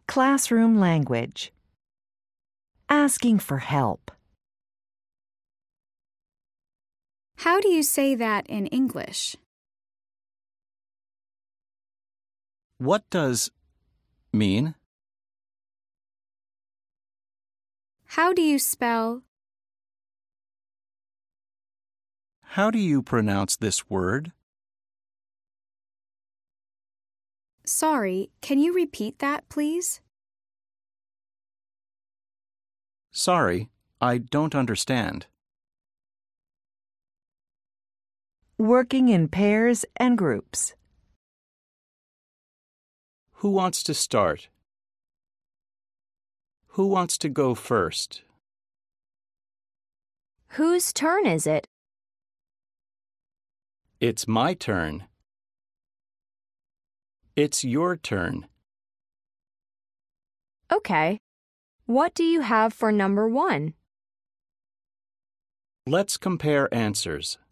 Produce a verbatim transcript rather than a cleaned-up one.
Classroom language. Asking for help. How do you say that in English? What does mean? How do you spell? How do you pronounce this word? Sorry, can you repeat that, please? Sorry, I don't understand. Working in pairs and groups. Who wants to start? Who wants to go first? Whose turn is it? It's my turn. It's your turn. Okay. What do you have for number one? Let's compare answers.